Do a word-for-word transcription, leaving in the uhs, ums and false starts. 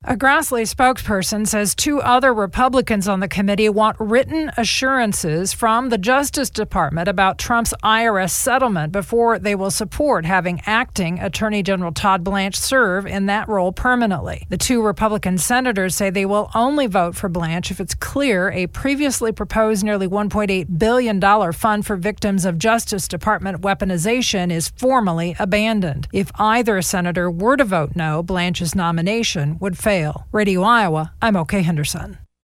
A Grassley spokesperson says two other Republicans on the committee want written assurances from the Justice Department about Trump's I R S settlement before they will support having acting Attorney General Todd Blanche serve in that role permanently. The two Republican senators say they will only vote for Blanche if it's clear a previously proposed nearly one point eight billion dollars fund for victims of Justice Department weaponization is formally abandoned. If either senator were to vote no, Blanche's nomination would fail. Radio Iowa, I'm O K Henderson.